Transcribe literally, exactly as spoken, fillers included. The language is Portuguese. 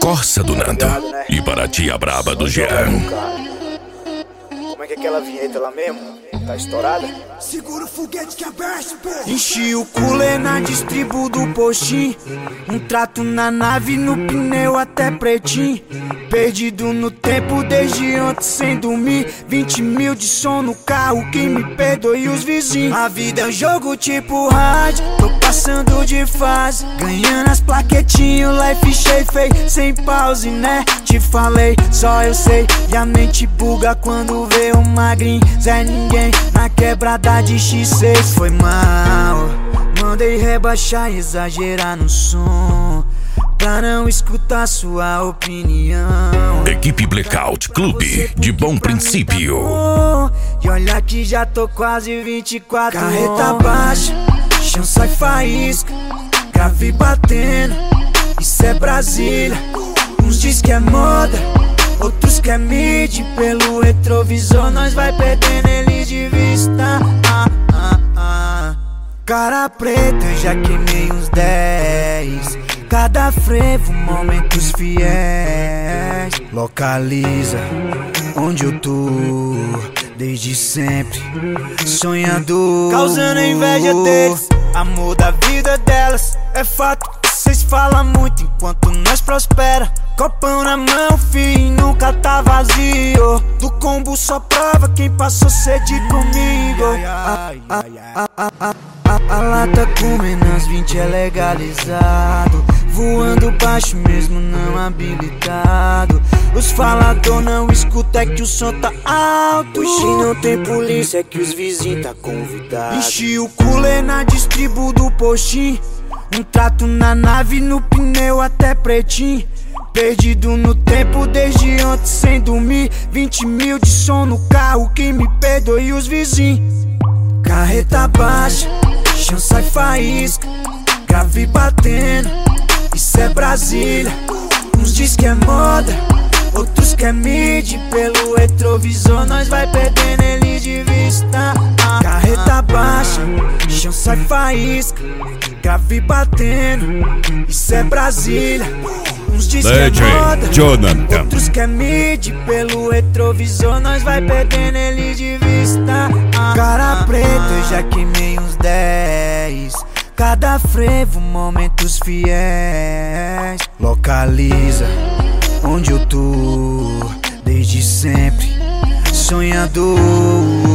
Corsa do Nando e para tia braba do Jean. Como é que é aquela vinheta lá mesmo? Tá estourada? Segura o foguete que abaixa, pô. Enchi o cooler na distribu do postinho. Um trato na nave, no pneu até pretinho. Perdido no tempo desde ontem sem dormir. Vinte mil de som no carro, que me perdoe os vizinhos. A vida é um jogo tipo rádio, tô passando de fase. Ganhando as plaquetinhas, life cheio feio, sem pause, né? Te falei, só eu sei. E a mente buga quando vê um magrinho, Zé Ninguém na quebrada de xis seis. Foi mal, mandei rebaixar e exagerar no som, pra não escutar sua opinião. Equipe Blackout Clube de Bom Princípio. E olha que já tô quase vinte e quatro. Carreta baixa, chão sai faísca, grave batendo, isso é Brasília. Uns diz que é moda, outros que é mid. Pelo retrovisor nós vai perdendo eles de vista. ah, ah, ah. Cara preta, eu já queimei uns dez. Cada frevo, momentos fiéis. Localiza onde eu tô desde sempre, sonhador, causando a inveja deles, amor da vida delas. É fato, vocês falam muito enquanto nós prospera. Copão na mão, fi, nunca tá vazio. Do combo só prova quem passou sede comigo. A, a, a, a, a, a, a lata com menos vinte é legalizado. Voando baixo mesmo não habilitado. Os falador não escuta, é que o som tá alto. E se não tem polícia, é que os vizinhos tá convidado. Enchi o cooler na distribu do postinho. Um trato na nave, no pneu até pretinho. Perdido no tempo desde ontem sem dormir. Vinte mil de som no carro, que me perdoe os vizinhos. Carreta baixa, chão sai faísca, grave batendo, isso é Brasília. Uns diz que é moda, outros que é mid. Pelo retrovisor nós vai perdendo eles de vista. Carreta baixa, chão sai faísca, grave batendo, isso é Brasília. Uns diz que é moda, Jonathan. outros que é mid. Pelo retrovisor nós vai perdendo eles de vista. Cara preta, eu já queimei uns dez. Cada frevo, momentos fiéis. Localiza onde eu tô desde sempre, sonhador.